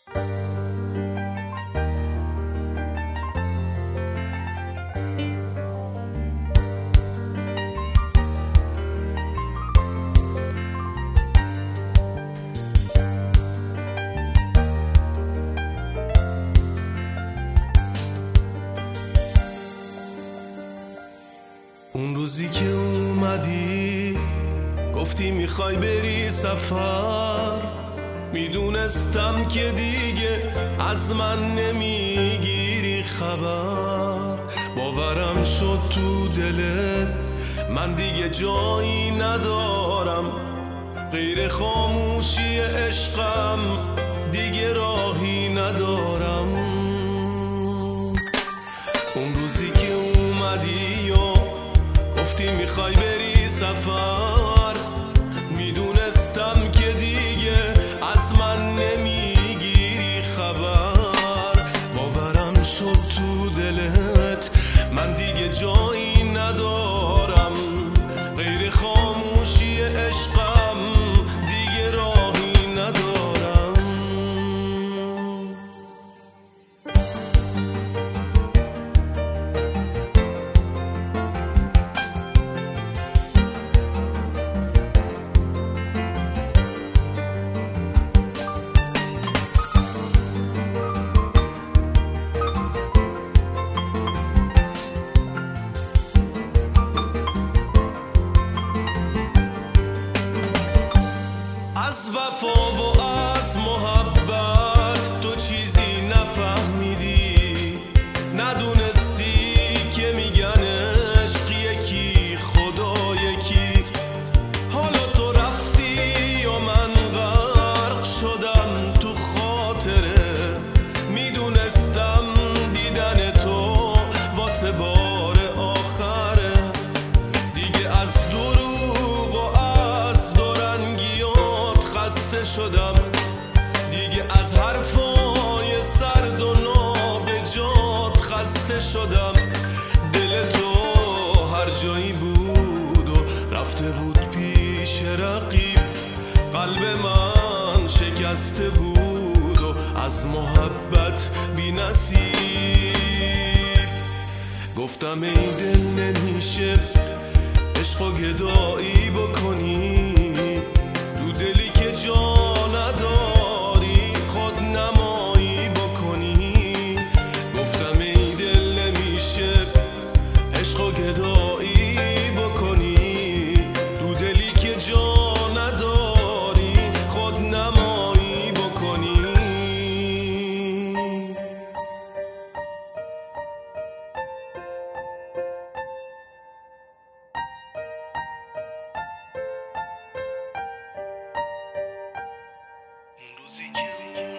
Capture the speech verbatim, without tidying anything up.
اون روزی که اومدی گفتی میخوای بری سفر، میدونستم که دیگه از من نمیگیری خبر. باورم شد تو دلت من دیگه جایی ندارم، غیر خاموشی عشقم دیگه راهی ندارم. اون روزی که اومدی و گفتی میخوای بری سفر، میدونستم که دیگه از من نمیگیری خبر. باورم شد تو دلت من دیگه جایی ندارم، غیر خاموشی عشقم دیگه راهی ندارم. از وفا و از محبت تو چیزی نفهمیدی، ندونستی که میگن عشق یکی خدا یکی. حالا تو رفتی و من غرق شدم تو خاطره، میدونستم دیدن تو واسه بار آخره. دیگه از دروغ و از دورنگیات خسته شدم، دیگه از حرفای سرد و نابجات خسته شدم. دل تو هر جایی بود و رفته بود پیش رقیب، قلب من شکسته بود و از محبت بی نصیب. گفتم ای دل نمیشه عشق و گدایی بکنی، تو دلی که جا نداری خود نمایی بکنی. گفتم ای دل نمیشه عشق و گدایی بکنی، تو دلی که جا نداری خود نمایی بکنی. اون روزی که